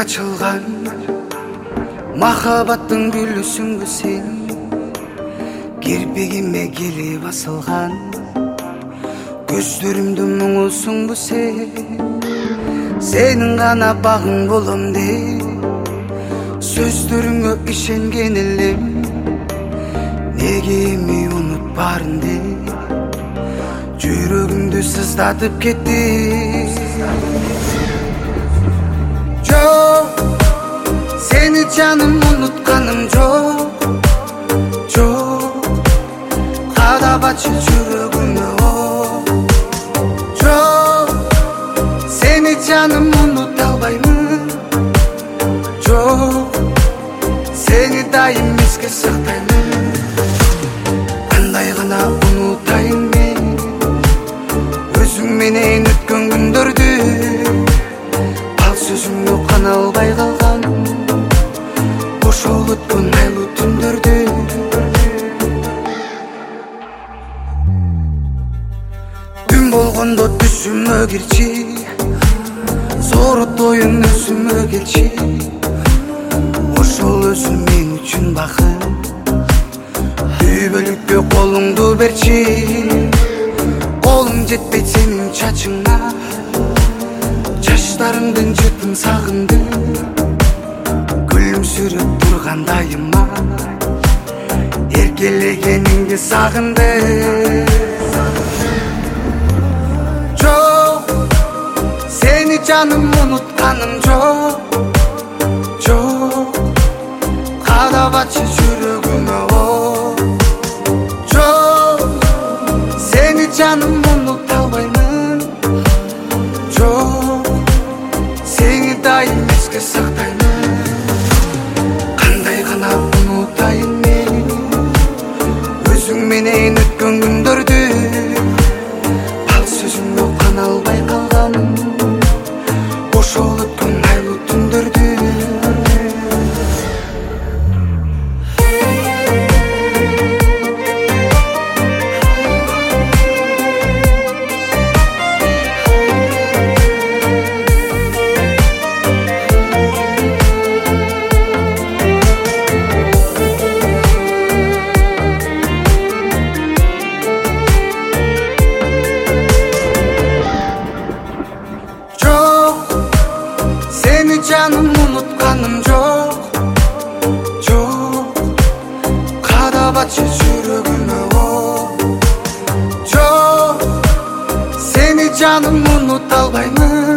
ачылган махабаттың гүлүсүңбү сен, кирпигиме келип басылган көздөрүмдүн мұңысыңбы сен. Сенин гана багың болом деп сөздөрүңө ишенген элем, неге эми унутпарын деп жүрөгүмдү сыздатып кетти. Жок, сени жаным унутканым жок, жок, кадабачы жүрөгүмө жок, сени жаным унута албаймын, жок, сени дайым эске сактаймын. Кандай гана унутайын мен өзүң менен өткөн күндөрдү, ал сөзүңдү кана албай калгам ошол өткөн айлуу түндөрдү. Түн болгондо түсүмө кирчи, зорот оюн өзүмө келчи, ошол өзү мен үчүн бакыт. Үйбөлүккө колуңду берчи, колуң жетпейт сенин чачыңа, чачтарыңдын жытын сагындым, күлүмсүрөп тургандайыма эркелегениңди сагындым. Жок, сени жаным унутканым жок, жок, кадабачы жүрөгүмө жок, сени жаным унута албаймын, жок, сени дайым эске сактаймын. Кандай гана унутайын мен өзүң менен өткөн күндөрдү, ал сөзүңдү кана албай калгам ошол өткөн айлуу түндөрдү. Жаным унутканым жок, жок, кадабачы жүрөгүмө жок, сени жаным унута албаймын,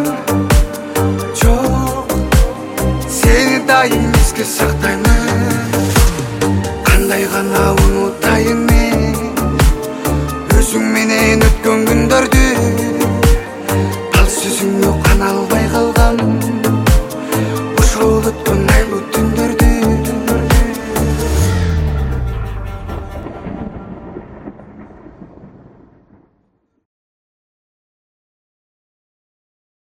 жок, сени дайым эске сактаймын. Кандай гана